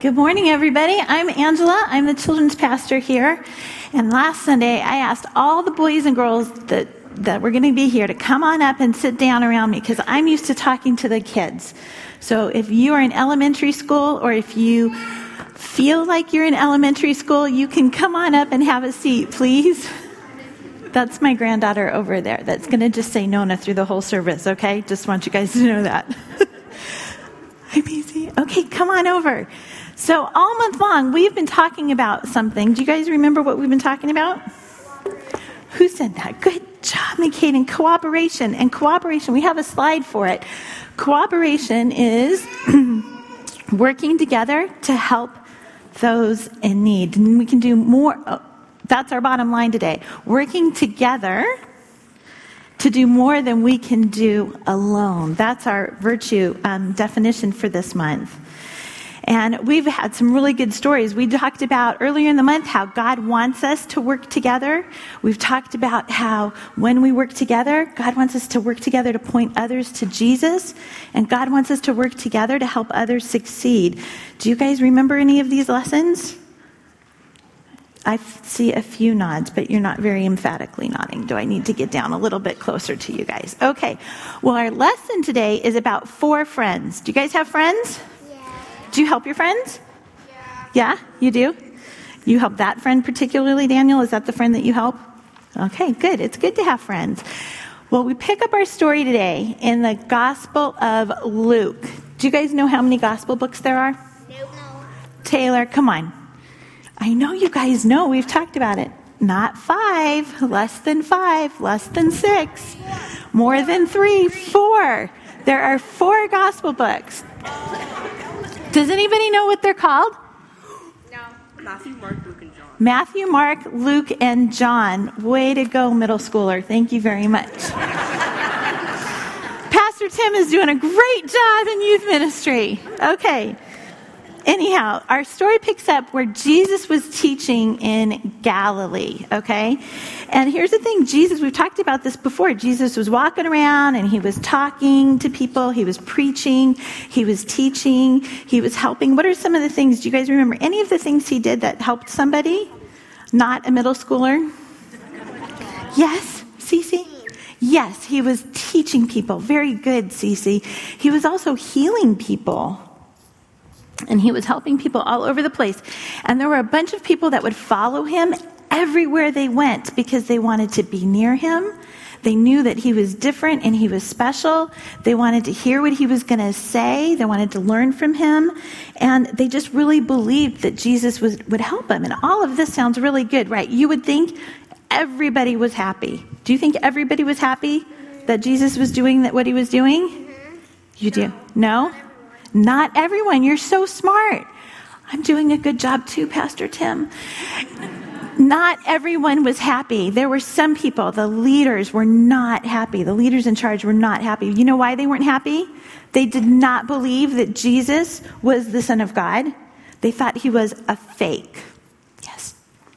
Good morning, everybody. I'm Angela. I'm the children's pastor here. And last Sunday, I asked all the boys and girls that were going to be here to come on up and sit down around me because I'm used to talking to the kids. So if you are in elementary school or if you feel like you're in elementary school, you can come on up and have a seat, please. That's my granddaughter over there that's going to just say Nona through the whole service, okay? Just want you guys to know that. Hi, Maisie. Okay, come on over. So all month long, we've been talking about something. Do you guys remember what we've been talking about? Who said that? Good job, McCaden. Cooperation. And cooperation, we have a slide for it. Cooperation is working together to help those in need. And we can do more. That's our bottom line today. Working together to do more than we can do alone. That's our virtue definition for this month. And we've had some really good stories. We talked about earlier in the month how God wants us to work together. We've talked about how when we work together, God wants us to work together to point others to Jesus. And God wants us to work together to help others succeed. Do you guys remember any of these lessons? I see a few nods, but you're not very emphatically nodding. Do I need to get down a little bit closer to you guys? Okay. Well, our lesson today is about 4 friends. Do you guys have friends? Do you help your friends? Yeah, you do? You help that friend particularly, Daniel? Is that the friend that you help? Okay, good. It's good to have friends. Well, we pick up our story today in the Gospel of Luke. Do you guys know how many gospel books there are? No. Taylor, come on. I know you guys know. We've talked about it. Not 5, less than 5, less than 6, more than 3, 4. There are 4 gospel books. Does anybody know what they're called? No. Matthew, Mark, Luke, and John. Matthew, Mark, Luke, and John. Way to go, middle schooler. Thank you very much. Pastor Tim is doing a great job in youth ministry. Okay. Anyhow, our story picks up where Jesus was teaching in Galilee, okay? And here's the thing, we've talked about this before. Jesus was walking around and he was talking to people. He was preaching. He was teaching. He was helping. What are some of the things? Do you guys remember any of the things he did that helped somebody? Not a middle schooler? Yes, Cece? Yes, he was teaching people. Very good, Cece. He was also healing people. And he was helping people all over the place. And there were a bunch of people that would follow him everywhere they went because they wanted to be near him. They knew that he was different and he was special. They wanted to hear what he was going to say. They wanted to learn from him. And they just really believed that Jesus would help them. And all of this sounds really good, right? You would think everybody was happy. Do you think everybody was happy that Jesus was doing what he was doing? You do? No? Not everyone. You're so smart. I'm doing a good job too, Pastor Tim. Not everyone was happy. There were some people, the leaders were not happy. The leaders in charge were not happy. You know why they weren't happy? They did not believe that Jesus was the Son of God. They thought he was a fake. Yes.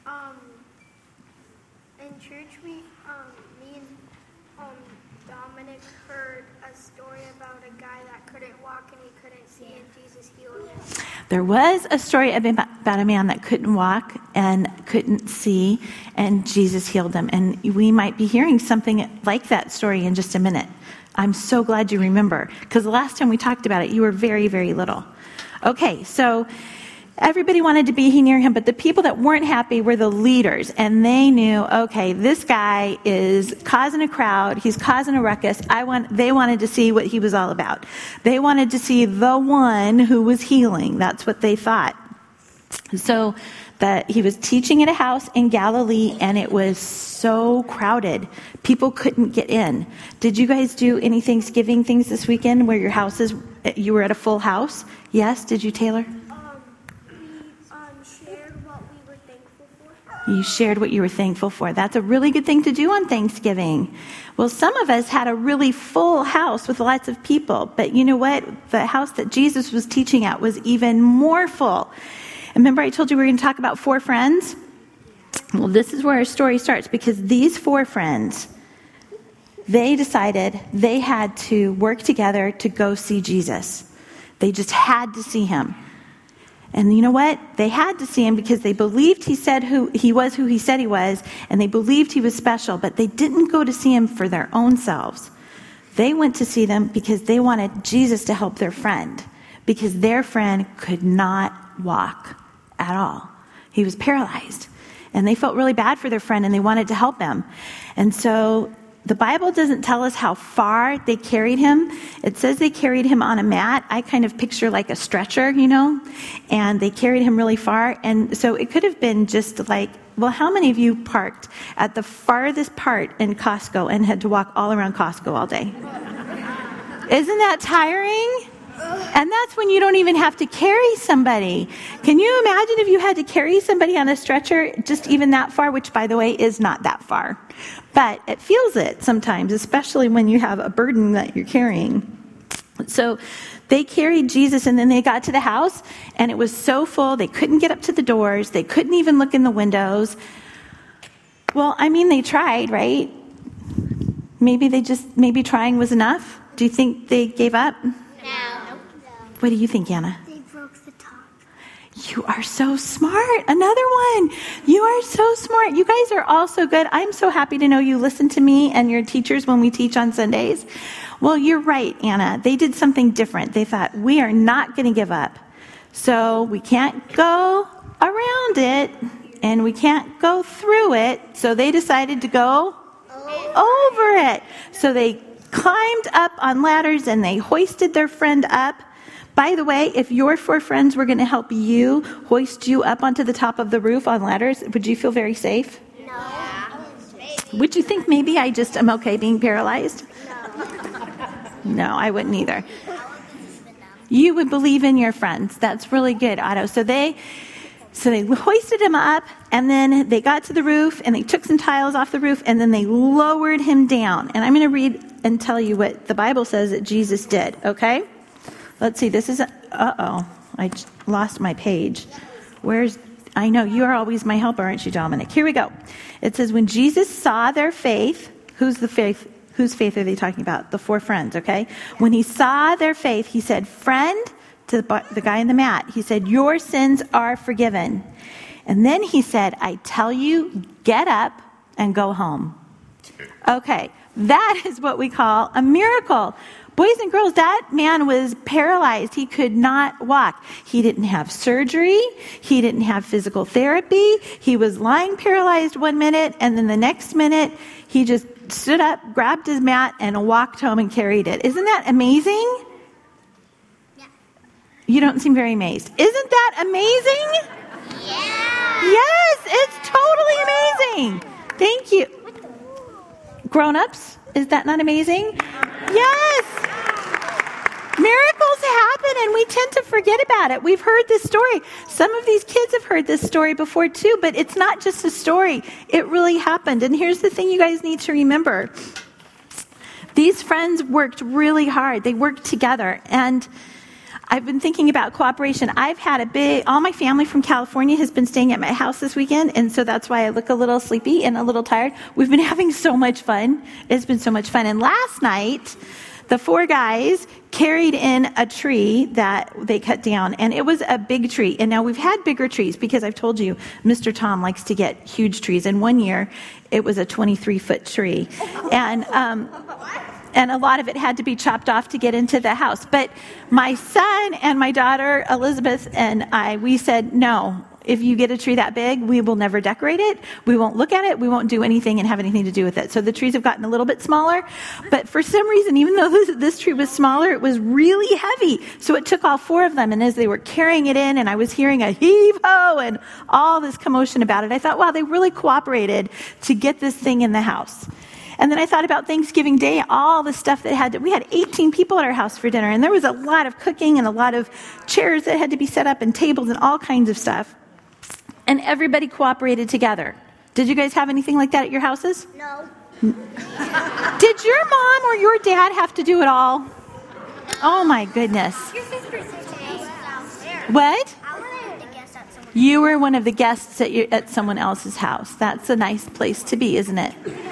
In church, me and Dominic heard a story about a guy that couldn't walk and he couldn't see, and Jesus healed him. There was a story about a man that couldn't walk and couldn't see, and Jesus healed him. And we might be hearing something like that story in just a minute. I'm so glad you remember, because the last time we talked about it, you were very, very little. Okay, so everybody wanted to be near him, but the people that weren't happy were the leaders, and they knew, okay, this guy is causing a crowd, he's causing a ruckus. They wanted to see what he was all about. They wanted to see the one who was healing. That's what they thought. So that he was teaching at a house in Galilee, and it was so crowded. People couldn't get in. Did you guys do any Thanksgiving things this weekend where you were at a full house? Yes, did you, Taylor? You shared what you were thankful for. That's a really good thing to do on Thanksgiving. Well, some of us had a really full house with lots of people. But you know what? The house that Jesus was teaching at was even more full. And remember I told you we were going to talk about 4 friends? Well, this is where our story starts, because these 4 friends, they decided they had to work together to go see Jesus. They just had to see him. And you know what? They had to see him because they believed he said who he said he was, and they believed he was special, but they didn't go to see him for their own selves. They went to see them because they wanted Jesus to help their friend, because their friend could not walk at all. He was paralyzed, and they felt really bad for their friend, and they wanted to help him. And so the Bible doesn't tell us how far they carried him. It says they carried him on a mat. I kind of picture like a stretcher, and they carried him really far. And so it could have been just like, well, how many of you parked at the farthest part in Costco and had to walk all around Costco all day? Isn't that tiring? And that's when you don't even have to carry somebody. Can you imagine if you had to carry somebody on a stretcher just even that far, which, by the way, is not that far. But it feels it sometimes, especially when you have a burden that you're carrying. So they carried Jesus, and then they got to the house, and it was so full, they couldn't get up to the doors. They couldn't even look in the windows. Well, they tried, right? Maybe trying was enough. Do you think they gave up? No. What do you think, Anna? They broke the top. You are so smart. Another one. You are so smart. You guys are all so good. I'm so happy to know you listen to me and your teachers when we teach on Sundays. Well, you're right, Anna. They did something different. They thought, we are not going to give up. So we can't go around it, and we can't go through it. So they decided to go over it. So they climbed up on ladders, and they hoisted their friend up. By the way, if your 4 friends were going to help you hoist you up onto the top of the roof on ladders, would you feel very safe? No. Would you think maybe I just am okay being paralyzed? No, I wouldn't either. You would believe in your friends. That's really good, Otto. So they hoisted him up, and then they got to the roof, and they took some tiles off the roof, and then they lowered him down. And I'm going to read and tell you what the Bible says that Jesus did, okay? Let's see, this is, I lost my page. I know, you are always my helper, aren't you, Dominic? Here we go. It says, when Jesus saw their faith, whose faith are they talking about? The 4 friends, okay? When he saw their faith, he said, friend, to the guy in the mat, he said, your sins are forgiven. And then he said, I tell you, get up and go home. Okay, that is what we call a miracle. Boys and girls, that man was paralyzed. He could not walk. He didn't have surgery. He didn't have physical therapy. He was lying paralyzed 1 minute, and then the next minute, he just stood up, grabbed his mat, and walked home and carried it. Isn't that amazing? Yeah. You don't seem very amazed. Isn't that amazing? Yeah. Yes, it's totally amazing. Thank you. Grown-ups, is that not amazing? Yes. Miracles happen, and we tend to forget about it. We've heard this story. Some of these kids have heard this story before too, but it's not just a story. It really happened. And here's the thing you guys need to remember. These friends worked really hard. They worked together. And I've been thinking about cooperation. I've had all my family from California has been staying at my house this weekend, and so that's why I look a little sleepy and a little tired. We've been having so much fun. It's been so much fun. And last night, the 4 guys carried in a tree that they cut down, and it was a big tree. And now we've had bigger trees because I've told you, Mr. Tom likes to get huge trees. And one year, it was a 23-foot tree. And a lot of it had to be chopped off to get into the house. But my son and my daughter, Elizabeth, and we said, no, if you get a tree that big, we will never decorate it. We won't look at it. We won't do anything and have anything to do with it. So the trees have gotten a little bit smaller. But for some reason, even though this tree was smaller, it was really heavy. So it took all 4 of them. And as they were carrying it in, and I was hearing a heave-ho and all this commotion about it, I thought, wow, they really cooperated to get this thing in the house. And then I thought about Thanksgiving Day, all the stuff that we had 18 people at our house for dinner, and there was a lot of cooking and a lot of chairs that had to be set up and tables and all kinds of stuff. And everybody cooperated together. Did you guys have anything like that at your houses? No. Did your mom or your dad have to do it all? Oh my goodness. Your sister's downstairs. What? I wanted to guess at someone. You were one of the guests at someone else's house. That's a nice place to be, isn't it?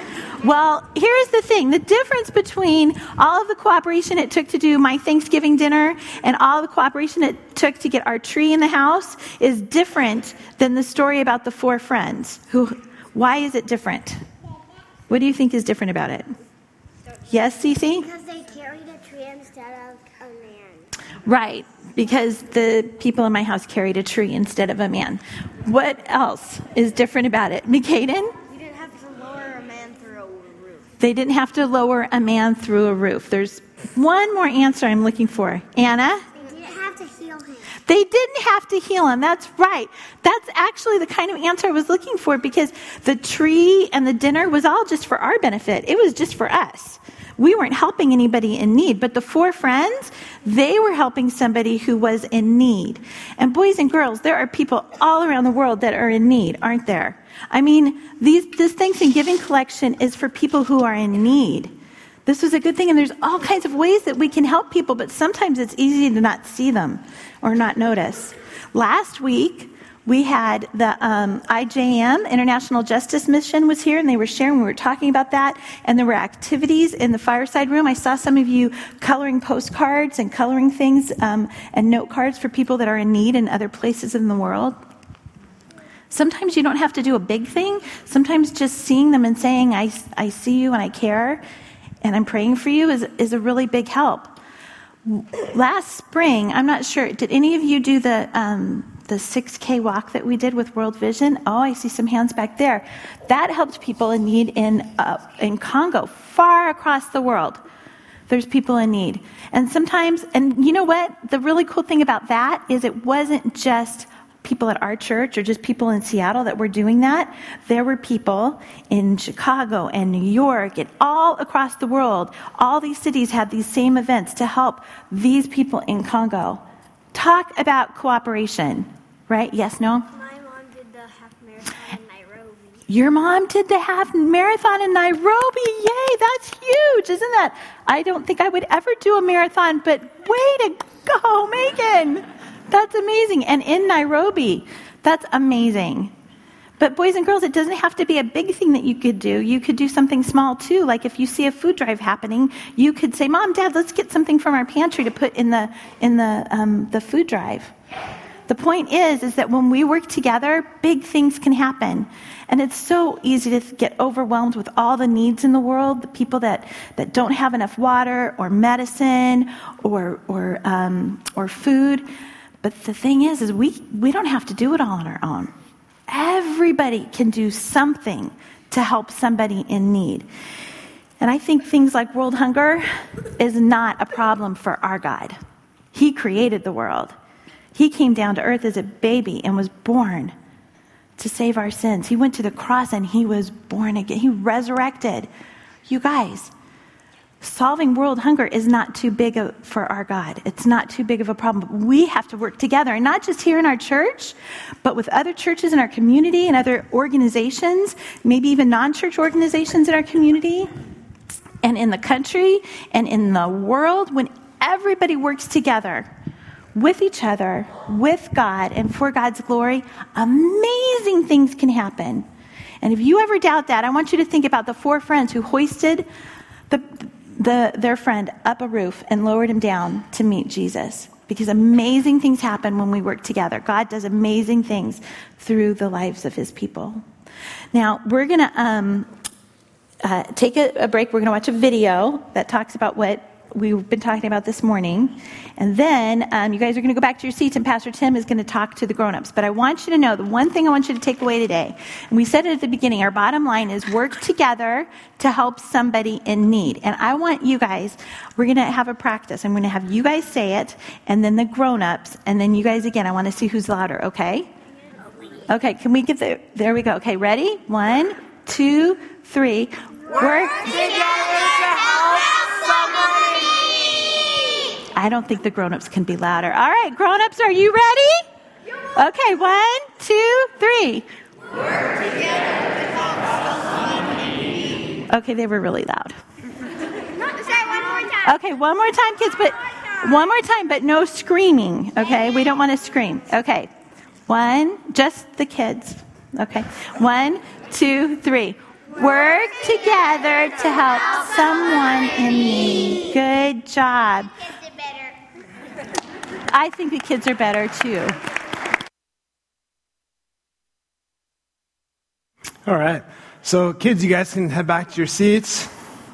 Well, here's the thing. The difference between all of the cooperation it took to do my Thanksgiving dinner and all the cooperation it took to get our tree in the house is different than the story about the 4 friends. Why is it different? What do you think is different about it? Yes, Cece? Because they carried a tree instead of a man. Right, because the people in my house carried a tree instead of a man. What else is different about it? Mikaden? You didn't have to lower a man through a roof. They didn't have to lower a man through a roof. There's one more answer I'm looking for. Anna? They didn't have to heal him. They didn't have to heal him. That's right. That's actually the kind of answer I was looking for, because the tree and the dinner was all just for our benefit. It was just for us. We weren't helping anybody in need, but the 4 friends, they were helping somebody who was in need. And boys and girls, there are people all around the world that are in need, aren't there? I mean, this Thanksgiving collection is for people who are in need. This was a good thing, and there's all kinds of ways that we can help people, but sometimes it's easy to not see them or not notice. Last week, we had the IJM, International Justice Mission, was here, and they were sharing. We were talking about that, and there were activities in the fireside room. I saw some of you coloring postcards and coloring things and note cards for people that are in need in other places in the world. Sometimes you don't have to do a big thing. Sometimes just seeing them and saying, I see you and I care and I'm praying for you is a really big help. Last spring, I'm not sure, did any of you do the 6K walk that we did with World Vision? Oh, I see some hands back there. That helped people in need in Congo, far across the world. There's people in need. And sometimes, and you know what? The really cool thing about that is it wasn't just people at our church or just people in Seattle that were doing that. There were people in Chicago and New York and all across the world. All these cities had these same events to help these people in Congo. Talk about cooperation, right? Yes, no? My mom did the half marathon in Nairobi. Your mom did the half marathon in Nairobi. Yay, that's huge, isn't that? I don't think I would ever do a marathon, but way to go, Megan. That's amazing. And in Nairobi, that's amazing. But boys and girls, it doesn't have to be a big thing that you could do. You could do something small too. Like if you see a food drive happening, you could say, Mom, Dad, let's get something from our pantry to put in the food drive. The point is that when we work together, big things can happen. And it's so easy to get overwhelmed with all the needs in the world, the people that don't have enough water or medicine or food. But the thing is we don't have to do it all on our own. Everybody can do something to help somebody in need. And I think things like world hunger is not a problem for our God. He created the world. He came down to earth as a baby and was born to save our sins. He went to the cross and he was born again. He resurrected. You guys, solving world hunger is not too big for our God. It's not too big of a problem. We have to work together, and not just here in our church, but with other churches in our community and other organizations, maybe even non-church organizations in our community, and in the country, and in the world. When everybody works together with each other, with God, and for God's glory, amazing things can happen. And if you ever doubt that, I want you to think about the 4 friends who hoisted their friend up a roof and lowered him down to meet Jesus. Because amazing things happen when we work together. God does amazing things through the lives of his people. Now, we're going to take a break. We're going to watch a video that talks about what we've been talking about this morning. And then you guys are going to go back to your seats, and Pastor Tim is going to talk to the grown-ups. But I want you to know, the one thing I want you to take away today, and we said it at the beginning, our bottom line is work together to help somebody in need. And I want you guys, we're going to have a practice. I'm going to have you guys say it, and then the grown-ups, and then you guys again. I want to see who's louder, okay? Okay, can we get there we go. Okay, ready? 1, 2, 3. Work together to help somebody. I don't think the grown-ups can be louder. All right, grown-ups, are you ready? Okay, 1, 2, 3. Work together to help somebody. Okay, they were really loud. Say one more time. Okay, one more time, kids, but one more time, but no screaming, okay? We don't want to scream. Okay, 1, just the kids. Okay, 1, 2, 3. Work together to help someone in need. Good job. Kids are better. I think the kids are better too. All right. So kids, you guys can head back to your seats.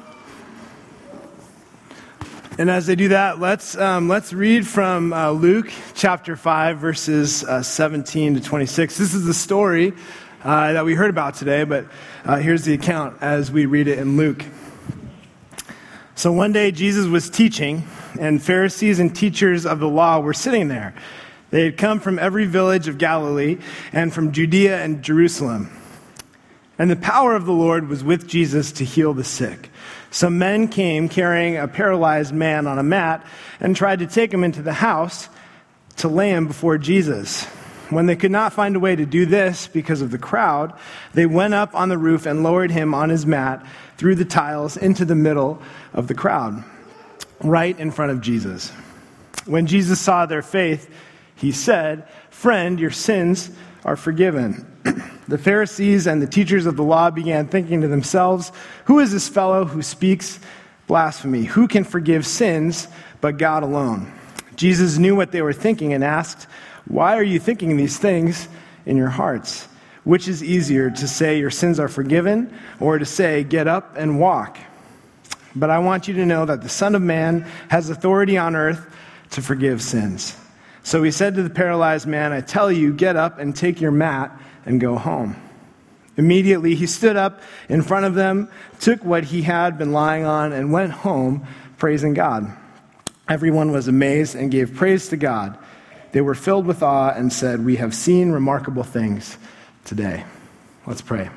And as they do that, let's read from Luke chapter 5, verses 17 to 26. This is the story that we heard about today, but here's the account as we read it in Luke. So one day Jesus was teaching, and Pharisees and teachers of the law were sitting there. They had come from every village of Galilee and from Judea and Jerusalem. And the power of the Lord was with Jesus to heal the sick. Some men came carrying a paralyzed man on a mat and tried to take him into the house to lay him before Jesus. When they could not find a way to do this because of the crowd, they went up on the roof and lowered him on his mat through the tiles into the middle of the crowd, right in front of Jesus. When Jesus saw their faith, he said, "Friend, your sins are forgiven." The Pharisees and the teachers of the law began thinking to themselves, "Who is this fellow who speaks blasphemy? Who can forgive sins but God alone?" Jesus knew what they were thinking and asked, "Why are you thinking these things in your hearts? Which is easier, to say your sins are forgiven, or to say get up and walk? But I want you to know that the Son of Man has authority on earth to forgive sins." So he said to the paralyzed man, "I tell you, get up and take your mat and go home." Immediately he stood up in front of them, took what he had been lying on, and went home, praising God. Everyone was amazed and gave praise to God. They were filled with awe and said, "We have seen remarkable things today." Let's pray.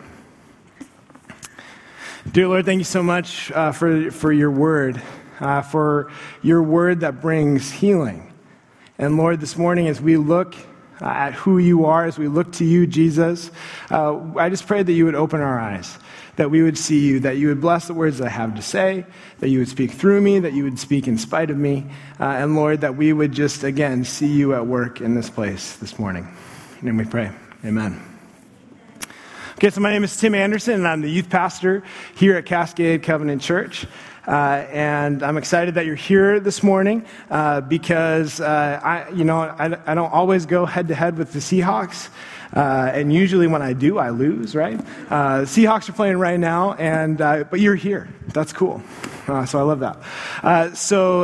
Dear Lord, thank you so much for your word that brings healing. And Lord, this morning as we look at who you are, as we look to you, Jesus, I just pray that you would open our eyes, that we would see you, that you would bless the words that I have to say, that you would speak through me, that you would speak in spite of me, and Lord, that we would just, again, see you at work in this place this morning. And we pray. Amen. Okay, so my name is Tim Anderson, and I'm the youth pastor here at Cascade Covenant Church. And I'm excited that you're here this morning because I don't always go head to head with the Seahawks, and usually when I do, I lose. Right? The Seahawks are playing right now, but you're here. That's cool. So I love that.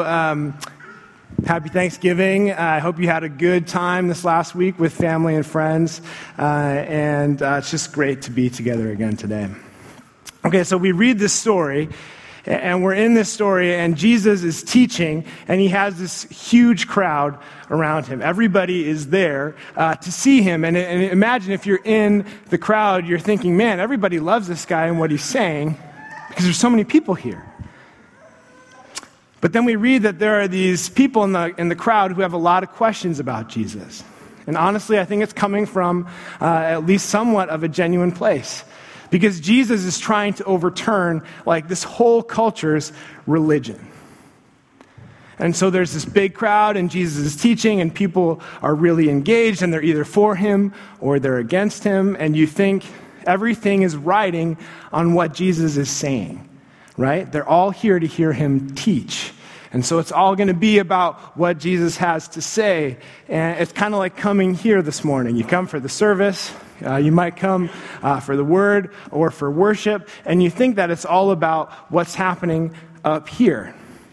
Happy Thanksgiving. I hope you had a good time this last week with family and friends, and it's just great to be together again today. Okay, so we read this story. And we're in this story, and Jesus is teaching, and he has this huge crowd around him. Everybody is there to see him. And imagine if you're in the crowd, you're thinking, man, everybody loves this guy and what he's saying because there's so many people here. But then we read that there are these people in the crowd who have a lot of questions about Jesus. And honestly, I think it's coming from at least somewhat of a genuine place. Because Jesus is trying to overturn this whole culture's religion. And so there's this big crowd and Jesus is teaching and people are really engaged and they're either for him or they're against him. And you think everything is riding on what Jesus is saying, right? They're all here to hear him teach. And so it's all going to be about what Jesus has to say. And it's kind of like coming here this morning. You come for the service. You might come for the word or for worship, and you think that it's all about what's happening up here.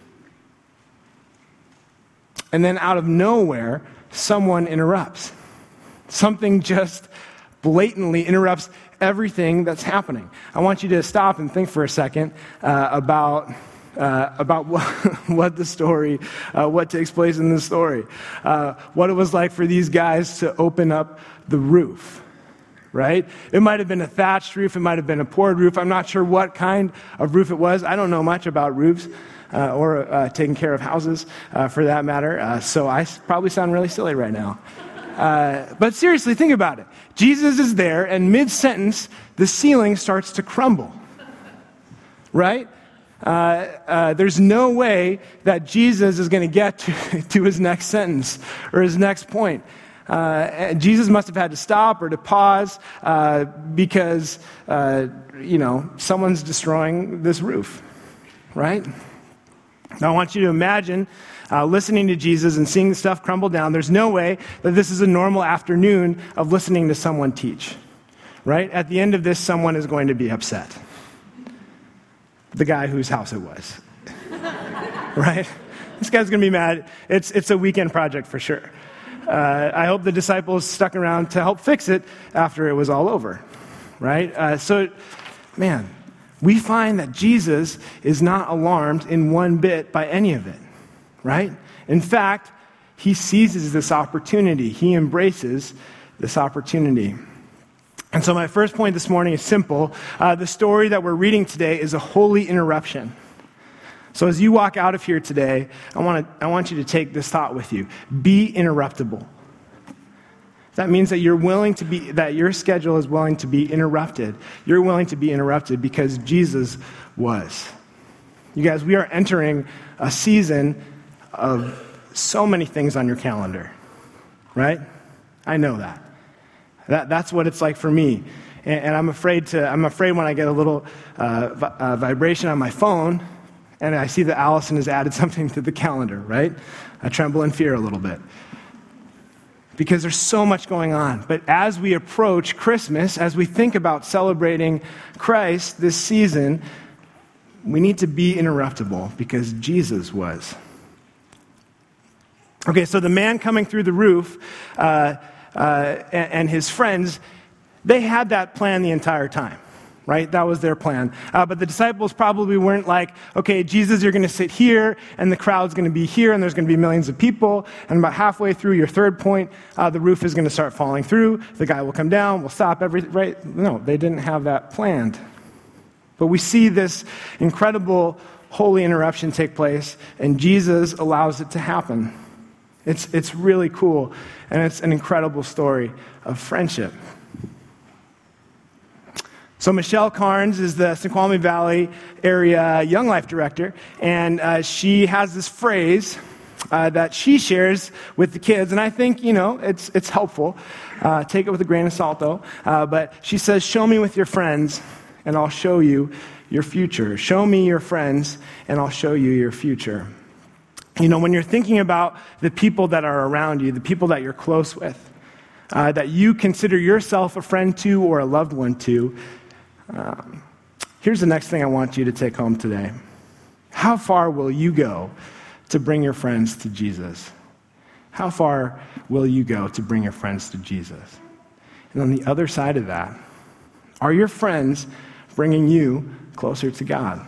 And then out of nowhere, someone interrupts. Something just blatantly interrupts everything that's happening. I want you to stop and think for a second about what the story, what takes place in the story. What it was like for these guys to open up the roof. Right? It might have been a thatched roof. It might have been a poured roof. I'm not sure what kind of roof it was. I don't know much about roofs or taking care of houses for that matter. So I probably sound really silly right now. But seriously, think about it. Jesus is there, and mid-sentence, the ceiling starts to crumble. Right? There's no way that Jesus is going to get to his next sentence or his next point. Jesus must have had to stop or to pause because, someone's destroying this roof, right? Now, I want you to imagine listening to Jesus and seeing the stuff crumble down. There's no way that this is a normal afternoon of listening to someone teach, right? At the end of this, someone is going to be upset. The guy whose house it was, right? This guy's going to be mad. It's a weekend project for sure. I hope the disciples stuck around to help fix it after it was all over, right? We find that Jesus is not alarmed in one bit by any of it, right? In fact, he seizes this opportunity. He embraces this opportunity. And so my first point this morning is simple. The story that we're reading today is a holy interruption. So as you walk out of here today, I want you to take this thought with you. Be interruptible. That means that that your schedule is willing to be interrupted. You're willing to be interrupted because Jesus was. You guys, we are entering a season of so many things on your calendar, right? I know that. That's what it's like for me. And I'm afraid when I get a little vibration on my phone and I see that Allison has added something to the calendar, right? I tremble in fear a little bit. Because there's so much going on. But as we approach Christmas, as we think about celebrating Christ this season, we need to be interruptible because Jesus was. Okay, so the man coming through the roof and his friends, they had that plan the entire time, right? That was their plan. But the disciples probably weren't like, okay, Jesus, you're going to sit here, and the crowd's going to be here, and there's going to be millions of people, and about halfway through your third point, the roof is going to start falling through, the guy will come down, we'll stop everything, right? No, they didn't have that planned. But we see this incredible holy interruption take place, and Jesus allows it to happen. It's really cool, and it's an incredible story of friendship. So Michelle Carnes is the Snoqualmie Valley area Young Life Director, and she has this phrase that she shares with the kids, and I think, it's helpful. Take it with a grain of salt, though. But she says, show me with your friends, and I'll show you your future. Show me your friends, and I'll show you your future. When you're thinking about the people that are around you, the people that you're close with, that you consider yourself a friend to or a loved one to, here's the next thing I want you to take home today. How far will you go to bring your friends to Jesus? How far will you go to bring your friends to Jesus? And on the other side of that, are your friends bringing you closer to God?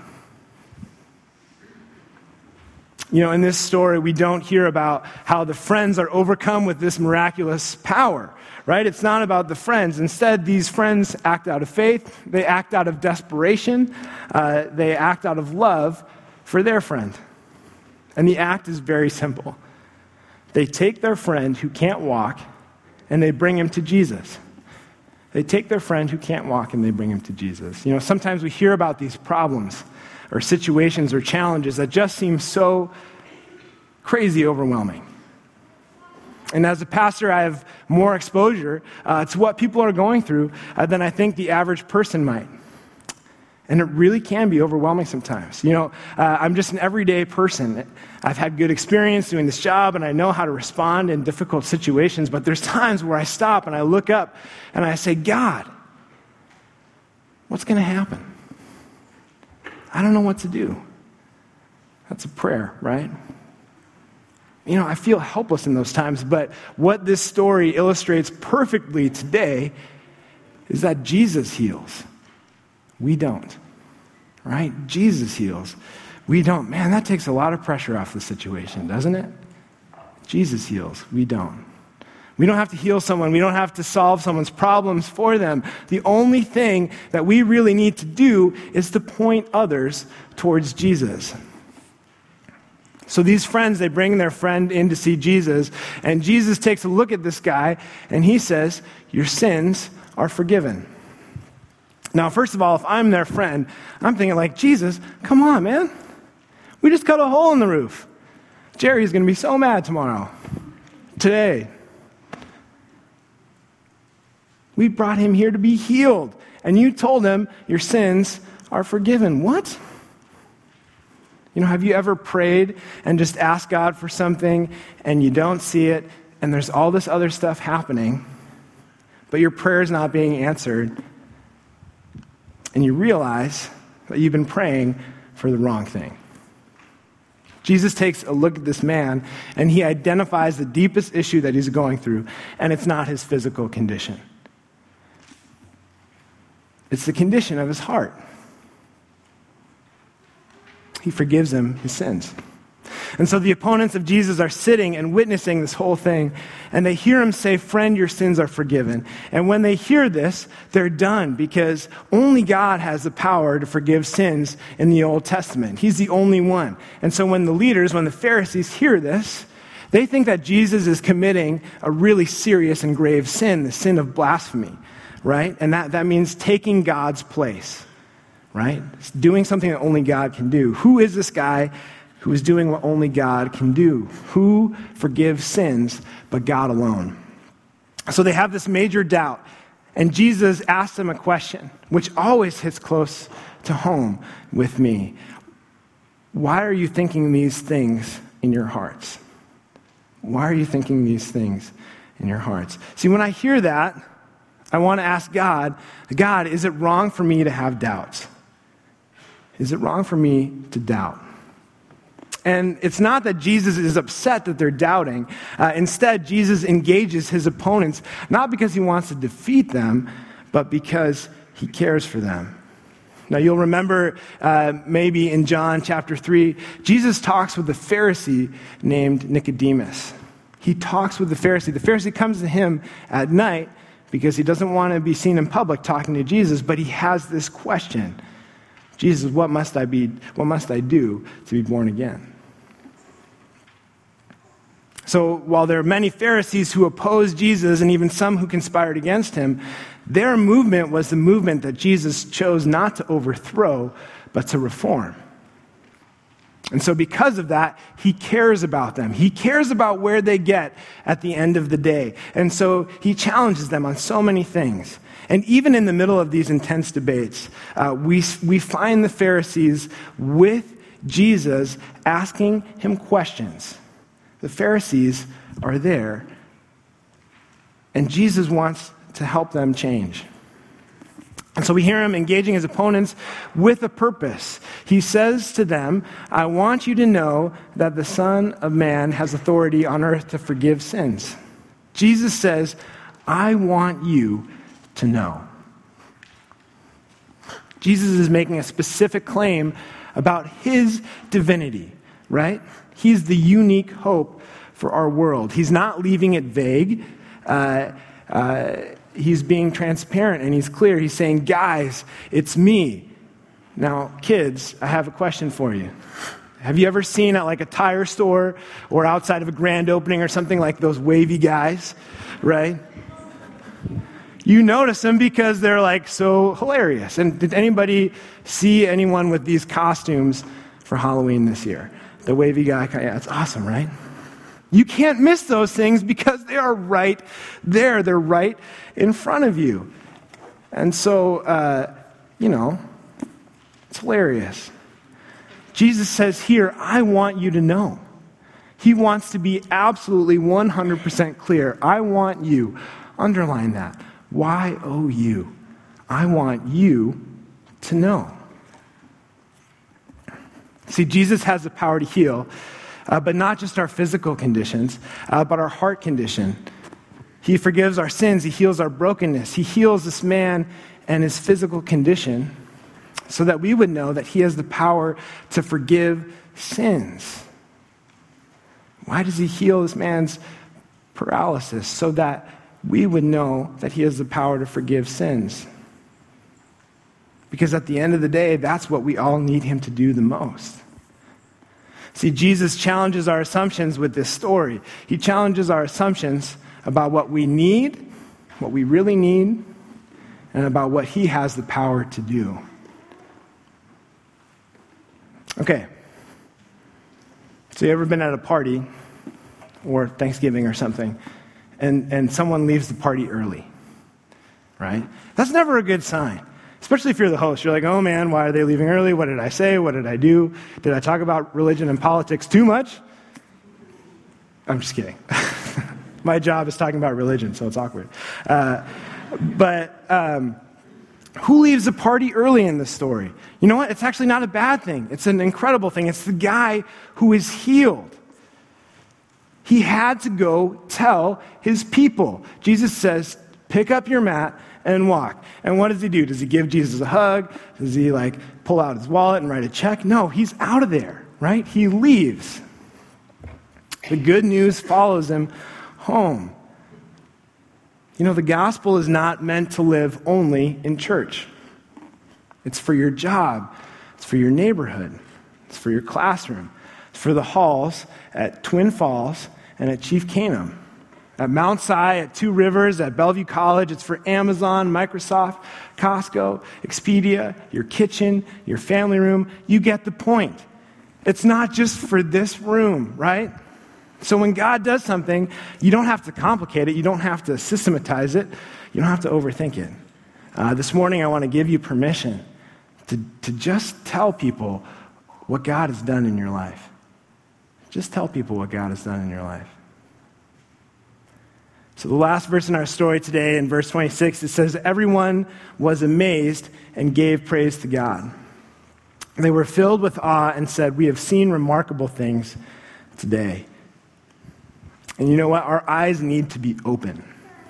In this story, we don't hear about how the friends are overcome with this miraculous power, right? It's not about the friends. Instead, these friends act out of faith. They act out of desperation. They act out of love for their friend. And the act is very simple. They take their friend who can't walk, and they bring him to Jesus. They take their friend who can't walk, and they bring him to Jesus. Sometimes we hear about these problems or situations or challenges that just seem so crazy overwhelming. And as a pastor, I have more exposure to what people are going through than I think the average person might. And it really can be overwhelming sometimes. I'm just an everyday person. I've had good experience doing this job, and I know how to respond in difficult situations, but there's times where I stop and I look up and I say, God, what's going to happen? I don't know what to do. That's a prayer, right? I feel helpless in those times, but what this story illustrates perfectly today is that Jesus heals. We don't, right? Jesus heals. We don't. Man, that takes a lot of pressure off the situation, doesn't it? Jesus heals. We don't. We don't have to heal someone. We don't have to solve someone's problems for them. The only thing that we really need to do is to point others towards Jesus. So these friends, they bring their friend in to see Jesus, and Jesus takes a look at this guy, and he says, your sins are forgiven. Now, first of all, if I'm their friend, I'm thinking like, Jesus, come on, man. We just cut a hole in the roof. Jerry's going to be so mad today. We brought him here to be healed. And you told him your sins are forgiven. What? Have you ever prayed and just asked God for something and you don't see it and there's all this other stuff happening, but your prayer is not being answered, and you realize that you've been praying for the wrong thing? Jesus takes a look at this man and he identifies the deepest issue that he's going through, and it's not his physical condition. It's the condition of his heart. He forgives him his sins. And so the opponents of Jesus are sitting and witnessing this whole thing, and they hear him say, "Friend, your sins are forgiven." And when they hear this, they're done, because only God has the power to forgive sins in the Old Testament. He's the only one. And so when the Pharisees hear this, they think that Jesus is committing a really serious and grave sin, the sin of blasphemy, right? And that means taking God's place. Right? It's doing something that only God can do. Who is this guy who is doing what only God can do? Who forgives sins but God alone? So they have this major doubt, and Jesus asks them a question, which always hits close to home with me. Why are you thinking these things in your hearts? Why are you thinking these things in your hearts? See, when I hear that, I want to ask God, is it wrong for me to have doubts? Is it wrong for me to doubt? And it's not that Jesus is upset that they're doubting. Instead, Jesus engages his opponents, not because he wants to defeat them, but because he cares for them. Now, you'll remember maybe in John chapter 3, Jesus talks with a Pharisee named Nicodemus. He talks with the Pharisee. The Pharisee comes to him at night because he doesn't want to be seen in public talking to Jesus, but he has this question. Jesus, what must I do to be born again? So while there are many Pharisees who opposed Jesus and even some who conspired against him, their movement was the movement that Jesus chose not to overthrow, but to reform. And so because of that, he cares about them. He cares about where they get at the end of the day. And so he challenges them on so many things. And even in the middle of these intense debates, we find the Pharisees with Jesus asking him questions. The Pharisees are there, and Jesus wants to help them change. And so we hear him engaging his opponents with a purpose. He says to them, "I want you to know that the Son of Man has authority on earth to forgive sins." Jesus says, "I want you to know." Jesus is making a specific claim about his divinity, right? He's the unique hope for our world. He's not leaving it vague. He's being transparent and he's clear. He's saying, "Guys, it's me." Now, kids, I have a question for you. Have you ever seen at like a tire store or outside of a grand opening or something like those wavy guys, right? You notice them because they're like so hilarious. And did anybody see anyone with these costumes for Halloween this year? The wavy guy, yeah, it's awesome, right? You can't miss those things because they are right there. They're right in front of you. And so, it's hilarious. Jesus says here, "I want you to know." He wants to be absolutely 100% clear. I want you. Underline that. Y-O-U. I want you to know. See, Jesus has the power to heal, but not just our physical conditions, but our heart condition. He forgives our sins. He heals our brokenness. He heals this man and his physical condition so that we would know that he has the power to forgive sins. Why does he heal this man's paralysis? So that we would know that he has the power to forgive sins. Because at the end of the day, that's what we all need him to do the most. See, Jesus challenges our assumptions with this story. He challenges our assumptions about what we need, what we really need, and about what he has the power to do. Okay. So you ever been at a party or Thanksgiving or something, and someone leaves the party early? right? That's never a good sign, especially if you're the host. You're like, oh man, why are they leaving early? What did I say? What did I do? Did I talk about religion and politics too much? I'm just kidding. My job is talking about religion, so it's awkward. Who leaves the party early in this story? You know what? It's actually not a bad thing. It's an incredible thing. It's the guy who is healed. He had to go tell his people. Jesus says, pick up your mat and walk. And what does he do? Does he give Jesus a hug? Does he pull out his wallet and write a check? No, he's out of there, right? He leaves. The good news follows him home. You know, the gospel is not meant to live only in church. It's for your job. It's for your neighborhood. It's for your classroom. It's for the halls at Twin Falls and at Chief Canaan. At Mount Si, at Two Rivers, at Bellevue College. It's for Amazon, Microsoft, Costco, Expedia, your kitchen, your family room. You get the point. It's not just for this room, right? So when God does something, you don't have to complicate it. You don't have to systematize it. You don't have to overthink it. This morning, I want to give you permission to just tell people what God has done in your life. Just tell people what God has done in your life. So the last verse in our story today, in verse 26, it says, everyone was amazed and gave praise to God. They were filled with awe and said, we have seen remarkable things today. And you know what? Our eyes need to be open.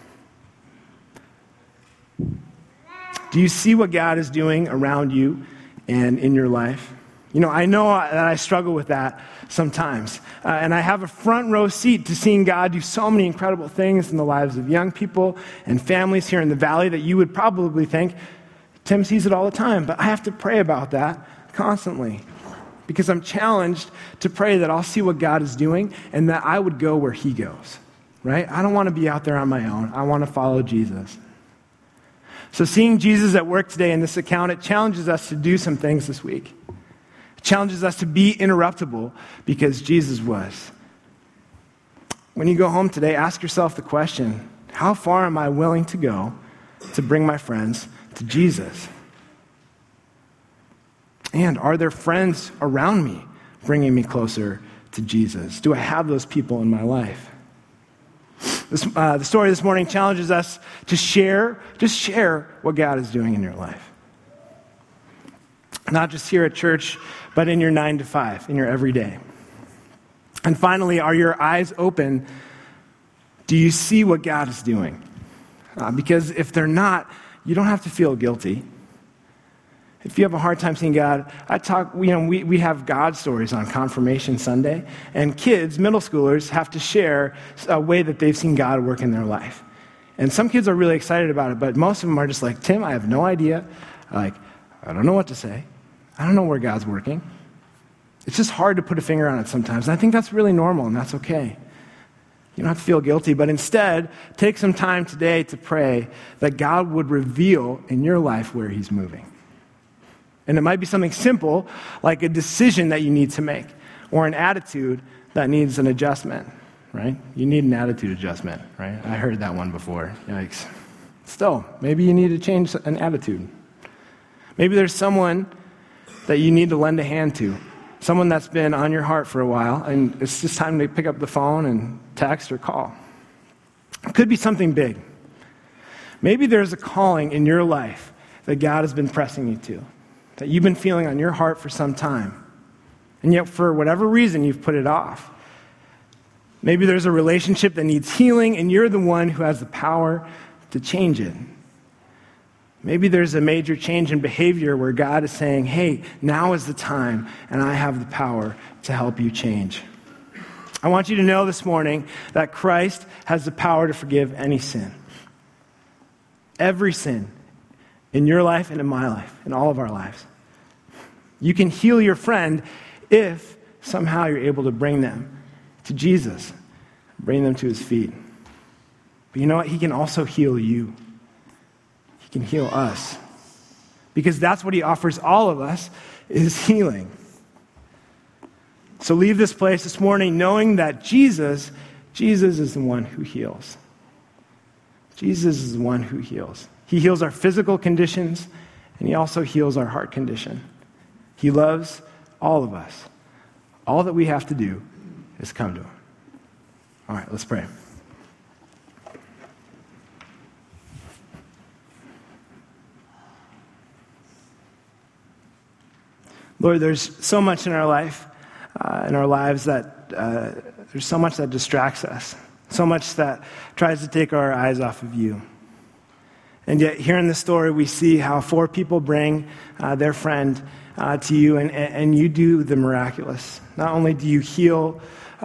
Do you see what God is doing around you and in your life? You know that I struggle with that sometimes. And I have a front row seat to seeing God do so many incredible things in the lives of young people and families here in the valley that you would probably think, Tim sees it all the time. But I have to pray about that constantly. Because I'm challenged to pray that I'll see what God is doing and that I would go where he goes, right? I don't want to be out there on my own. I want to follow Jesus. So seeing Jesus at work today in this account, it challenges us to do some things this week. It challenges us to be interruptible because Jesus was. When you go home today, ask yourself the question, how far am I willing to go to bring my friends to Jesus? And are there friends around me bringing me closer to Jesus? Do I have those people in my life? The story this morning challenges us to share what God is doing in your life. Not just here at church, but in your 9 to 5, in your everyday. And finally, are your eyes open? Do you see what God is doing? Because if they're not, you don't have to feel guilty. If you have a hard time seeing God, we have God stories on Confirmation Sunday, and kids, middle schoolers, have to share a way that they've seen God work in their life. And some kids are really excited about it, but most of them are just like, Tim, I have no idea. I don't know what to say. I don't know where God's working. It's just hard to put a finger on it sometimes. And I think that's really normal, and that's okay. You don't have to feel guilty, but instead, take some time today to pray that God would reveal in your life where he's moving. And it might be something simple, like a decision that you need to make, or an attitude that needs an adjustment, right? You need an attitude adjustment, right? I heard that one before. Yikes. Still, maybe you need to change an attitude. Maybe there's someone that you need to lend a hand to, someone that's been on your heart for a while, and it's just time to pick up the phone and text or call. It could be something big. Maybe there's a calling in your life that God has been pressing you to, that you've been feeling on your heart for some time, and yet for whatever reason you've put it off. Maybe there's a relationship that needs healing, and you're the one who has the power to change it. Maybe there's a major change in behavior where God is saying, hey, now is the time, and I have the power to help you change. I want you to know this morning that Christ has the power to forgive any sin. Every sin. In your life and in my life, in all of our lives. You can heal your friend if somehow you're able to bring them to Jesus, bring them to his feet. But you know what? He can also heal you. He can heal us. Because that's what he offers all of us, is healing. So leave this place this morning knowing that Jesus is the one who heals. Jesus is the one who heals. He heals our physical conditions, and he also heals our heart condition. He loves all of us. All that we have to do is come to him. All right, let's pray. Lord, there's so much in our life, in our lives that there's so much that distracts us, so much that tries to take our eyes off of you. And yet here in the story, we see how 4 people bring their friend to you, and you do the miraculous. Not only do you heal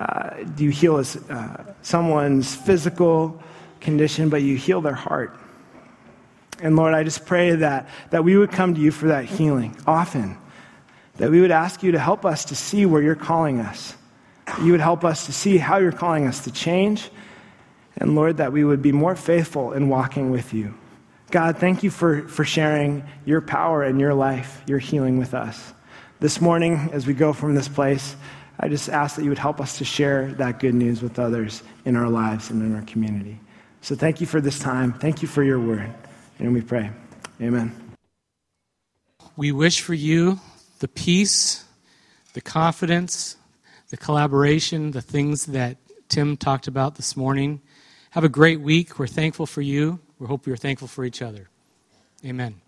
someone's physical condition, but you heal their heart. And Lord, I just pray that we would come to you for that healing often, that we would ask you to help us to see where you're calling us. You would help us to see how you're calling us to change. And Lord, that we would be more faithful in walking with you. God, thank you for sharing your power and your life, your healing with us. This morning, as we go from this place, I just ask that you would help us to share that good news with others in our lives and in our community. So thank you for this time. Thank you for your word. And we pray. Amen. We wish for you the peace, the confidence, the collaboration, the things that Tim talked about this morning. Have a great week. We're thankful for you. We hope you're thankful for each other. Amen.